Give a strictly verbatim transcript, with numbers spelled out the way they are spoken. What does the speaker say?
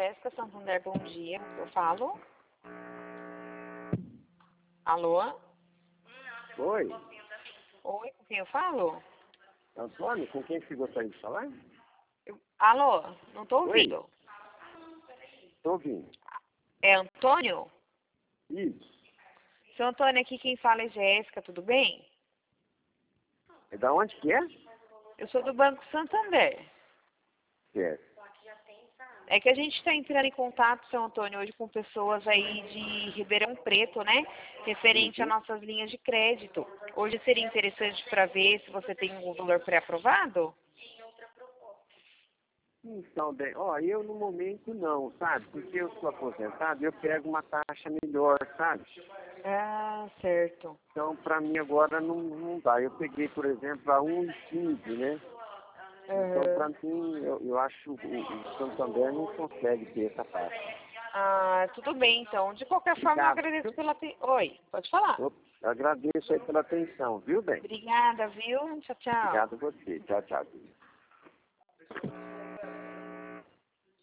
Jéssica Santander, bom dia. Eu falo? Alô? Oi, Oi, com quem eu falo? Antônio, com quem você gostaria de falar? Eu- Alô? Não tô Oi, ouvindo. estou ouvindo. É Antônio? Isso. Seu Antônio, aqui quem fala é Jéssica, tudo bem? É da onde que é? Eu sou do Banco Santander. Certo. É que a gente está entrando em contato, seu Antônio, hoje com pessoas aí de Ribeirão Preto, né? Referente a Uhum. nossas linhas de crédito. Hoje seria interessante para ver se você tem um valor pré-aprovado? Então, bem, ó, eu no momento não, sabe? Porque eu sou aposentado, eu pego uma taxa melhor, sabe? Ah, certo. Então, para mim agora não, não dá. Eu peguei, por exemplo, a um e quinze, né? Então, para Aham. mim, eu, eu acho que o, o Santander não consegue ter essa taxa. Ah, tudo bem, então. De qualquer forma, eu Obrigado. agradeço pela... aten- Oi, pode falar. Eu agradeço aí pela atenção, viu, bem? Obrigada, viu? Tchau, tchau. Obrigado a você. Tchau, tchau.